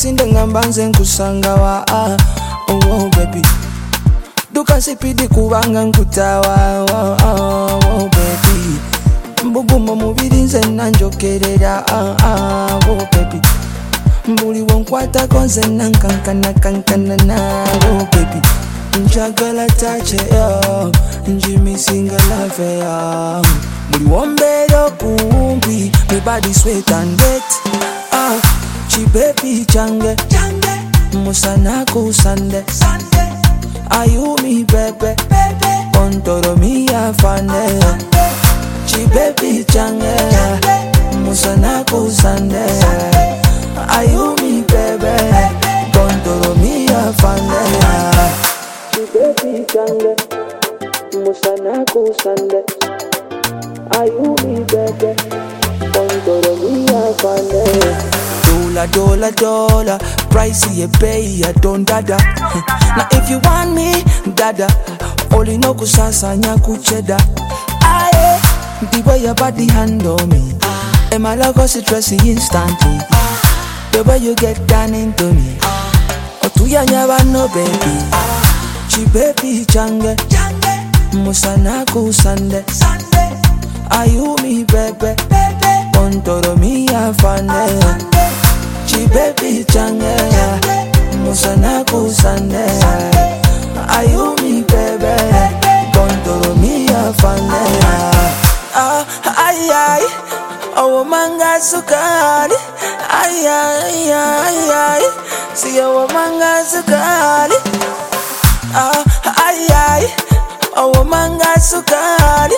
sinde ngambanze nkusangawa oh baby duka sipidi kubanga nkutawa oh baby mbuguma mubiri nze nanjokerera oh baby mbuli wonkwata konze nankankana oh baby njagala tache yo njimisinga love yo mbuli wombero kumbi my body sweat and wet chibebi change musana kusande ayumi bebe kontoro miya fane chibebi change musana kusande ayumi bebe kontoro miya fane chibebi change musana kusande ayumi bebe kontoro miya fane Dollar, pricey you pay, I don't dada. Now if you want me, dada, only no kusasa nyaku cheda. Aye, the way your body handle me, and my love was stressing instantly. The way you get down into me, oh tu ya nyaba no baby, chibebi change, musana kusande, ayumi bebe, kontoro miya fane. Chibebi change musana kusande ayumi bebe kontoro miya fane ay owo manga sukari ay si owo manga sukari ay owo manga sukari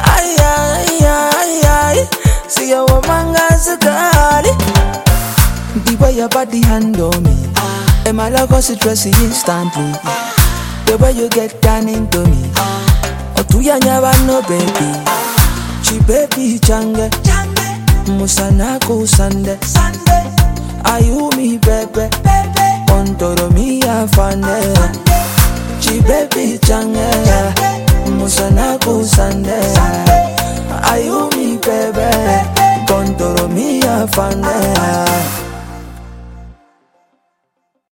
ay si owo manga sukari. The way your body handle me, and my love was stressing instantly. The way you get down into me, oh tu ya nyaba no baby, chibebi change, musana kusande, ayumi bebe, kontoro miya fane, chibebi change, musana kusande, ayumi bebe, kontoro miya fane.